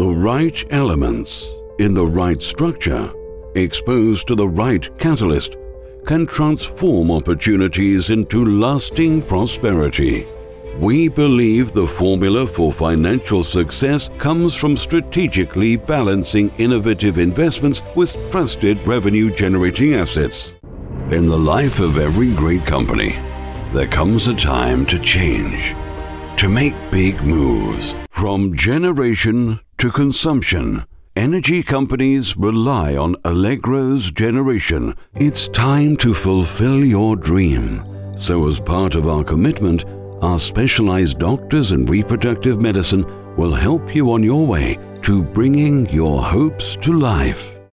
right elements, in the right structure, exposed to the right catalyst, can transform opportunities into lasting prosperity. We believe the formula for financial success comes from strategically balancing innovative investments with trusted revenue-generating assets. In the life of every great company, there comes a time to change, to make big moves. From generation to consumption, energy companies rely on Allegro's generation. It's time to fulfill your dream. So as part of our commitment, our specialized doctors in reproductive medicine will help you on your way to bringing your hopes to life.